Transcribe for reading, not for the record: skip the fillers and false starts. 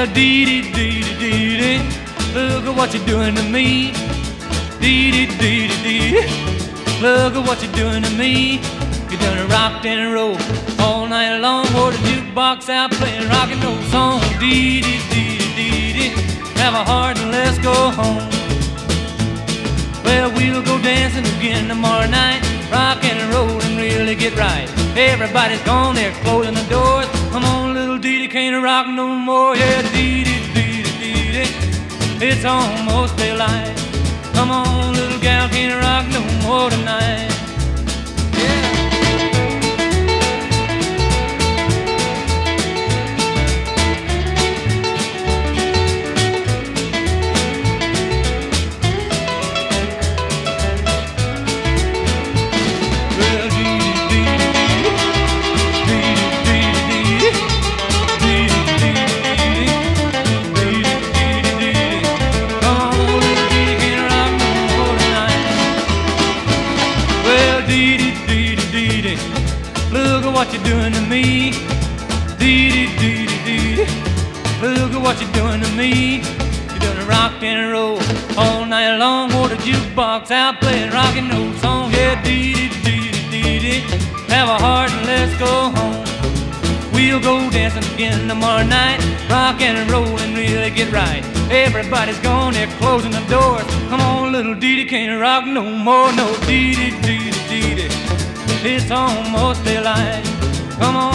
Well, dee dee dee dee dee dee, look at what you're doing to me. Dee dee dee dee dee, look at what you're doing to me. You done rocked and roll all night long, wore the jukebox out playing rock and roll songs. Dee dee dee dee dee, have a heart and let's go home. Well, we'll go dancing again tomorrow night, rock and roll and really get right. Everybody's gone, they're closing the doors. Come on, little Dee Dee, can't rock no more. Yeah, Dee Dee Dee Dee Dee Dee, it's almost daylight. Come on, little gal, can't rock no more tonight. Look at what you're doing to me. Dee dee dee dee dee. Look at what you're doing to me. You done rock and roll all night long, wore the jukebox out playing rock and roll songs. Yeah, dee dee dee dee dee dee. Have a heart and let's go home. We'll go dancing again tomorrow night, rock and roll and really get right. Everybody's gone, they're closing the doors. Come on, little Dee Dee, can't rock no more. No, Dee Dee dee dee dee dee. It's almost daylight. Come on.